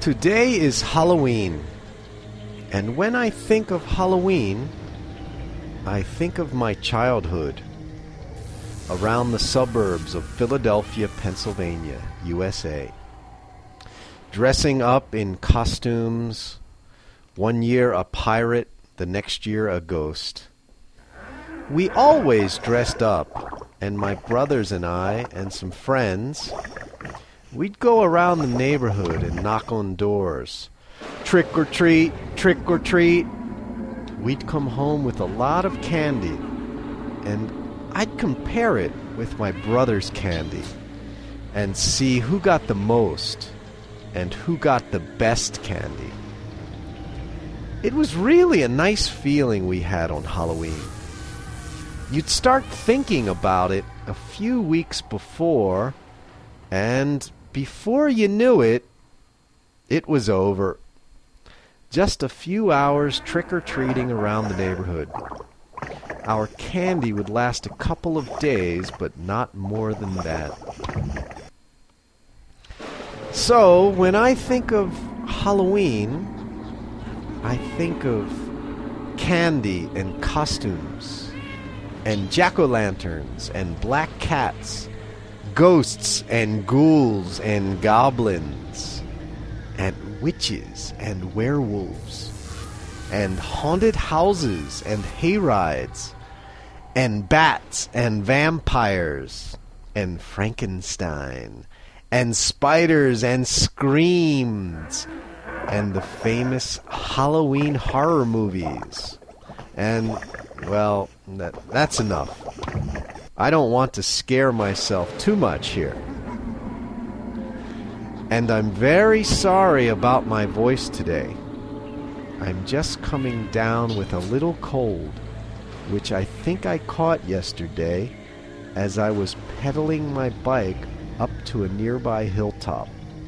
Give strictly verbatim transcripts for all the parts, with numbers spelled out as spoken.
Today is Halloween, and when I think of Halloween, I think of my childhood around the suburbs of Philadelphia, Pennsylvania, U S A. Dressing up in costumes, one year a pirate, the next year a ghost. We always dressed up, and my brothers and I and some friends, we'd go around the neighborhood and knock on doors. Trick or treat, trick or treat. We'd come home with a lot of candy, and I'd compare it with my brother's candy and see who got the most and who got the best candy. It was really a nice feeling we had on Halloween. You'd start thinking about it a few weeks before, and before you knew it, it was over. Just a few hours trick-or-treating around the neighborhood. Our candy would last a couple of days, but not more than that. So, when I think of Halloween, I think of candy and costumes, and jack-o'-lanterns and black cats, ghosts and ghouls and goblins, and witches and werewolves, and haunted houses and hayrides, and bats and vampires, and Frankenstein, and spiders and screams, and the famous Halloween horror movies. And, well, that, that's enough. I don't want to scare myself too much here. And I'm very sorry about my voice today. I'm just coming down with a little cold, which I think I caught yesterday as I was pedaling my bike up to a nearby hilltop.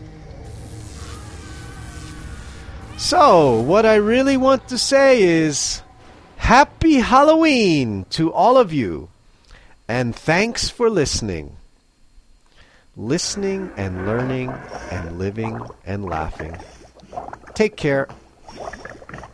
So, what I really want to say is, Happy Halloween to all of you, and thanks for listening. Listening and learning and living and laughing. Take care.